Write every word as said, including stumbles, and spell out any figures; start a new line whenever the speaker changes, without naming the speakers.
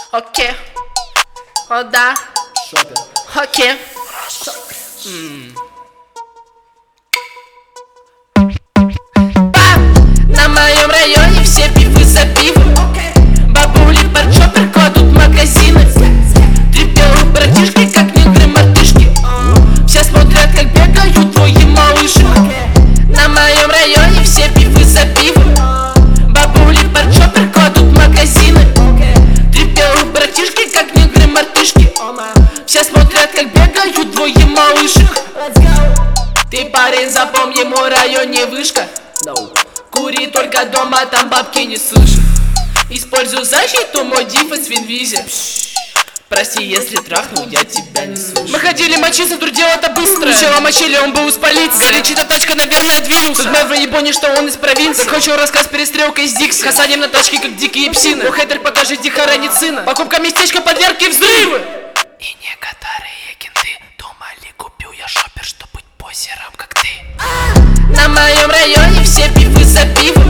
Окей. О, да.
Шопер.
Окей. На моем районе все пивы за пивом. Бабули под шопер кладут магазины. Три белых братишки, как негры мартышки. Все смотрят, как бегают твои малыши. На моем районе все пивы за пивом. Бабули под шопер кладут магазины. Три белых братишки, как негры мартышки. Все смотрят, как бегают твои малыши. Ты, парень, запомни, мой район не вышка. Кури только дома, там бабки не слышат. Использую защиту, мой диффенс в инвизе. Прости, если трахнул, я тебя не слышу. Мы ходили мочиться, тут дело-то быстро. Сначала мочили, он был из полиции. Горячая тачка, наверное, двинулся. Тут Мэвро не понял, что он из провинции. Закончил рассказ перестрелкой с Дикси. Касанием на тачке, как дикие псины. О, хейтер, покажи, тихо ранит сына. Покупка местечка под яркие взрывы. И некоторые кенты думали, купил я шопер, чтобы быть позером, как ты. На моем районе все пивы за пивом.